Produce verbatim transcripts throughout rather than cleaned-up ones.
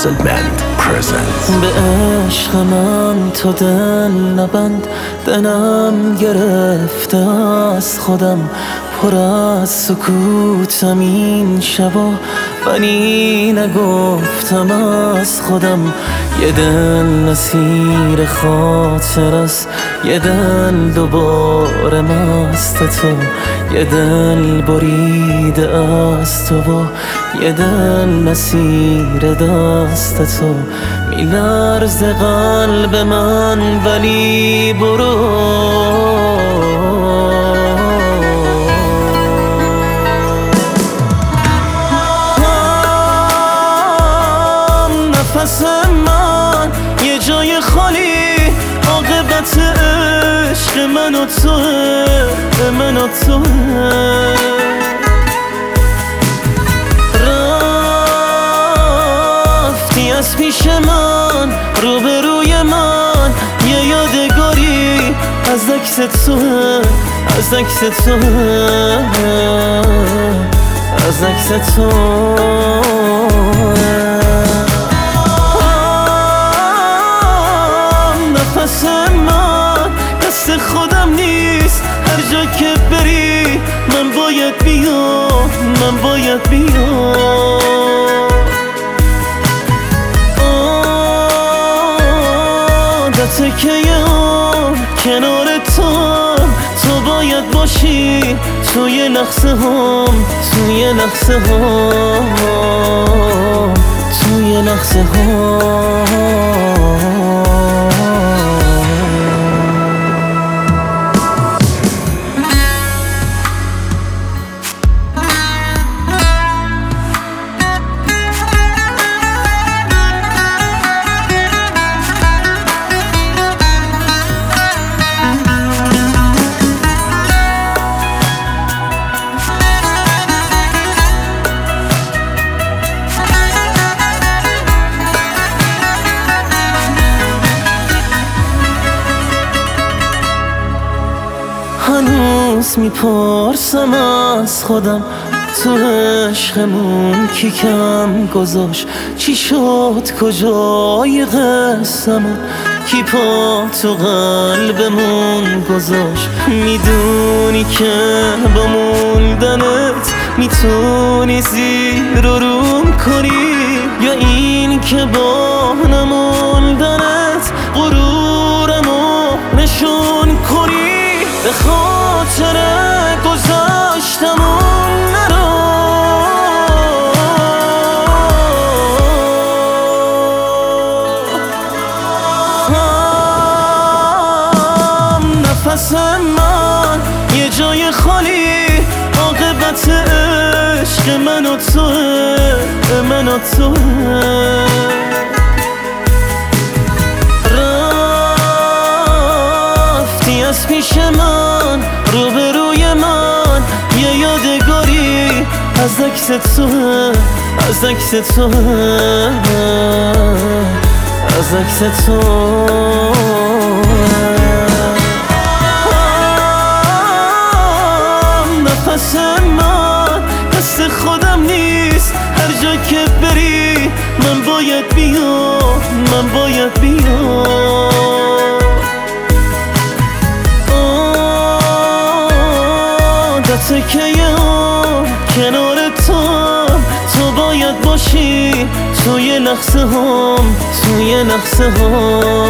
Puzzle Band presents. به عشق من تو دل نبند، دلم گرفته از خودم، پر از سکوتم این شبا، ولی نگفتم از خودم. یه دل نسیر خاطر است، یه دل دوباره مست تو، یه دل بریده از تو و یه دل نسیر دست تو. میلرزه قلب من ولی برو، نفس من یه جای خالی، عاقبت عشق من و توه، من و توه. رفتی از پیش من، روبروی من، یه یادگاری از عکس توه، از عکس توه، از عکس توه. نفس من دست خودم نیست، هر جا که بری من باید بیام، من باید بیام. عادته که یه عمر کنار تو، تو باید باشی توی لحظه هم، توی لحظه هم، توی لحظه هم. هنوز میپرسم از خودم، تو عشقمون کی کم گذاشت؟ چی شد کجای قسمون؟ کی پا تو قلبمون گذاشت؟ میدونی که با موندنت میتونی زیر و روم کنی، یا این که با نموندنت غرورمو نشون کنی؟ به خاطر گذاشتمون نرو، هم نفس من یه جای خالی، عاقبت عشق من و توه، من و توه. از پیش من، روبروی من، یه یادگاری از عکس توه، از عکس توه، از عکس توه. نفس من دست خودم نیست، هر جا که بری من باید بیام، من باید بیام. عادته که یه عمر کنار تو، تو باید باشی توی لحظه هم، توی لحظه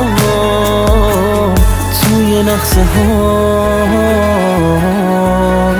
هم، توی لحظه هم.